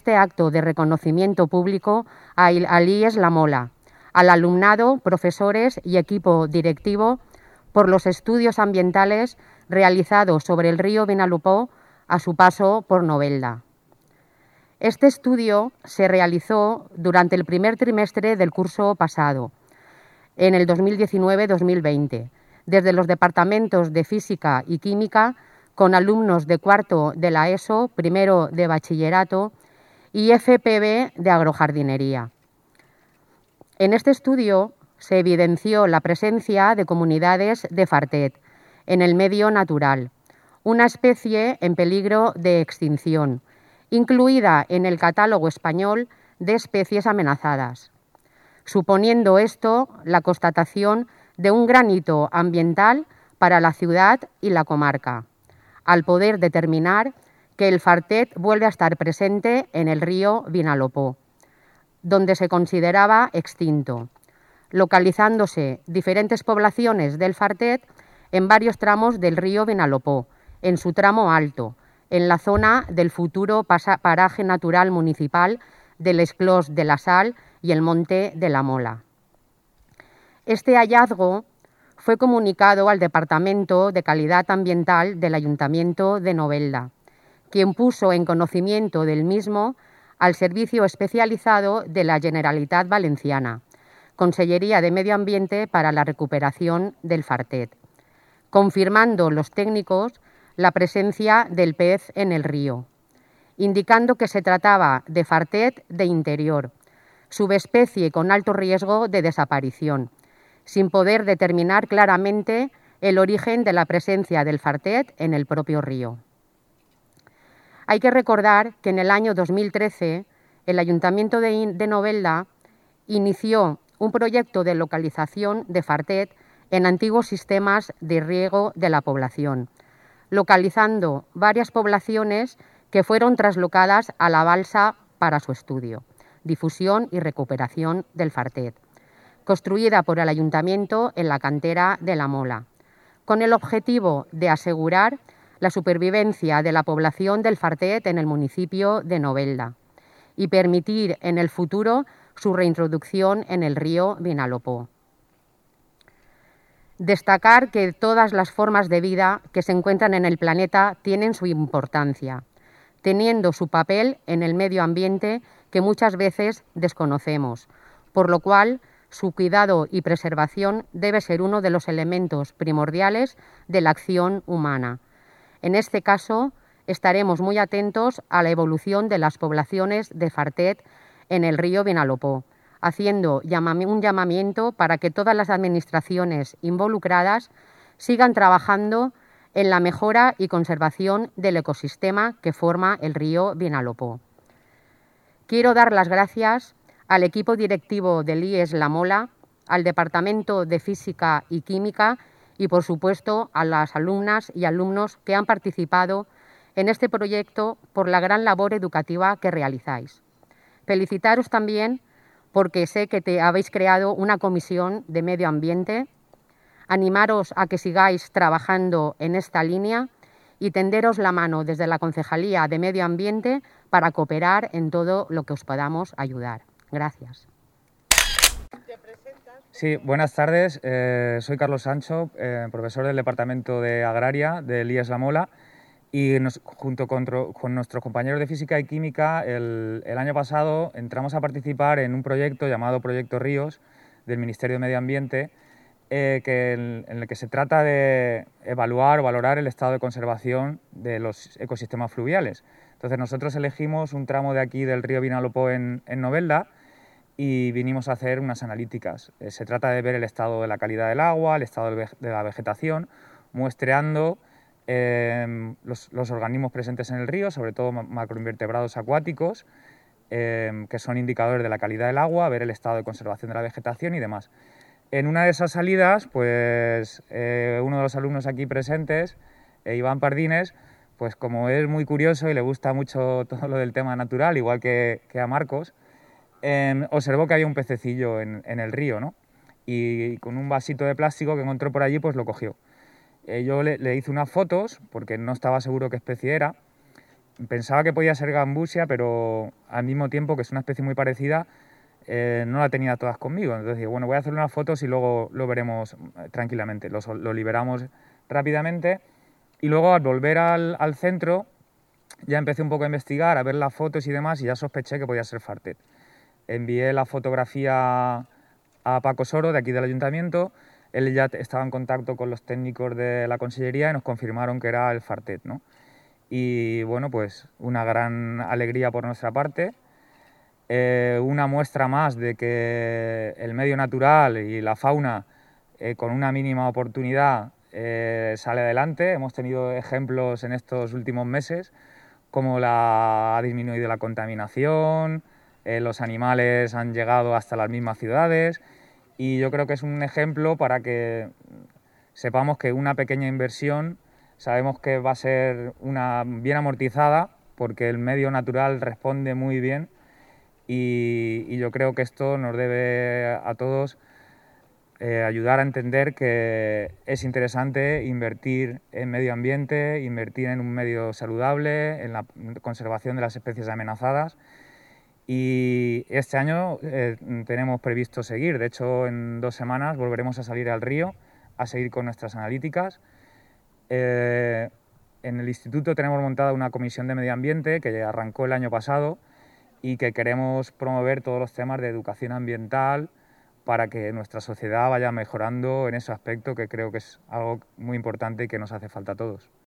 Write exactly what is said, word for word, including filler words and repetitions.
este acto de reconocimiento público al I E S La Mola, al alumnado, profesores y equipo directivo por los estudios ambientales realizados sobre el río Vinalopó a su paso por Novelda. Este estudio se realizó durante el primer trimestre del curso pasado, en el dos mil diecinueve dos mil veinte, desde los departamentos de Física y Química, con alumnos de cuarto de la ESO, primero de Bachillerato y F P B de Agrojardinería. En este estudio se evidenció la presencia de comunidades de fartet en el medio natural, una especie en peligro de extinción, incluida en el catálogo español de especies amenazadas, suponiendo esto la constatación de un gran hito ambiental para la ciudad y la comarca, al poder determinar que el fartet vuelve a estar presente en el río Vinalopó, donde se consideraba extinto, localizándose diferentes poblaciones del fartet en varios tramos del río Vinalopó, en su tramo alto, en la zona del futuro paraje natural municipal del Esclós de la Sal y el Monte de la Mola. Este hallazgo fue comunicado al Departamento de Calidad Ambiental del Ayuntamiento de Novelda, quien puso en conocimiento del mismo al Servicio Especializado de la Generalitat Valenciana, Consellería de Medio Ambiente para la Recuperación del Fartet, confirmando los técnicos la presencia del pez en el río, indicando que se trataba de fartet de interior, subespecie con alto riesgo de desaparición, sin poder determinar claramente el origen de la presencia del fartet en el propio río. Hay que recordar que en el año dos mil trece el Ayuntamiento de, de Novelda inició un proyecto de localización de fartet en antiguos sistemas de riego de la población, localizando varias poblaciones que fueron traslocadas a la balsa para su estudio, difusión y recuperación del fartet, construida por el Ayuntamiento en la cantera de La Mola, con el objetivo de asegurar la supervivencia de la población del fartet en el municipio de Novelda y permitir en el futuro su reintroducción en el río Vinalopó. Destacar que todas las formas de vida que se encuentran en el planeta tienen su importancia, teniendo su papel en el medio ambiente que muchas veces desconocemos, por lo cual su cuidado y preservación debe ser uno de los elementos primordiales de la acción humana. En este caso, estaremos muy atentos a la evolución de las poblaciones de fartet en el río Vinalopó, haciendo un llamamiento para que todas las administraciones involucradas sigan trabajando en la mejora y conservación del ecosistema que forma el río Vinalopó. Quiero dar las gracias al equipo directivo del I E S La Mola, al Departamento de Física y Química y, por supuesto, a las alumnas y alumnos que han participado en este proyecto por la gran labor educativa que realizáis. Felicitaros también porque sé que te habéis creado una comisión de medio ambiente, animaros a que sigáis trabajando en esta línea y tenderos la mano desde la Concejalía de Medio Ambiente para cooperar en todo lo que os podamos ayudar. Gracias. Sí, buenas tardes. Eh, soy Carlos Sancho, eh, profesor del Departamento de Agraria del I E S La Mola, y nos, junto con, con nuestros compañeros de Física y Química el, el año pasado entramos a participar en un proyecto llamado Proyecto Ríos del Ministerio de Medio Ambiente, eh, que en, en el que se trata de evaluar o valorar el estado de conservación de los ecosistemas fluviales. Entonces nosotros elegimos un tramo de aquí del río Vinalopó en, en Novelda y vinimos a hacer unas analíticas. Eh, se trata de ver el estado de la calidad del agua, el estado de la vegetación, muestreando eh, los, los organismos presentes en el río, sobre todo macroinvertebrados acuáticos, eh, que son indicadores de la calidad del agua, ver el estado de conservación de la vegetación y demás. En una de esas salidas, pues eh, uno de los alumnos aquí presentes, eh, Iván Pardines, pues como es muy curioso y le gusta mucho todo lo del tema natural, igual que, que a Marcos, eh, observó que había un pececillo en, en el río, ¿no? Y con un vasito de plástico que encontró por allí, pues lo cogió. Eh, yo le, le hice unas fotos, porque no estaba seguro qué especie era, pensaba que podía ser gambusia, pero al mismo tiempo, que es una especie muy parecida, eh, no la tenía todas conmigo. Entonces digo, bueno, voy a hacer unas fotos y luego lo veremos tranquilamente. Lo, lo liberamos rápidamente y luego al volver al, al centro ya empecé un poco a investigar, a ver las fotos y demás, y ya sospeché que podía ser fartet. Envié la fotografía a Paco Soro, de aquí del ayuntamiento. Él ya estaba en contacto con los técnicos de la consellería y nos confirmaron que era el fartet, ¿no? Y bueno, pues una gran alegría por nuestra parte. Eh, una muestra más de que el medio natural y la fauna, eh, con una mínima oportunidad, eh, sale adelante. Hemos tenido ejemplos en estos últimos meses, como la, ha disminuido la contaminación, eh, los animales han llegado hasta las mismas ciudades, y yo creo que es un ejemplo para que sepamos que una pequeña inversión sabemos que va a ser una bien amortizada, porque el medio natural responde muy bien. Y, y yo creo que esto nos debe a todos eh, ayudar a entender que es interesante invertir en medio ambiente, invertir en un medio saludable, en la conservación de las especies amenazadas. Y este año eh, tenemos previsto seguir. De hecho, en dos semanas volveremos a salir al río a seguir con nuestras analíticas. Eh, en el instituto tenemos montada una comisión de medio ambiente que arrancó el año pasado y que queremos promover todos los temas de educación ambiental para que nuestra sociedad vaya mejorando en ese aspecto, que creo que es algo muy importante y que nos hace falta a todos.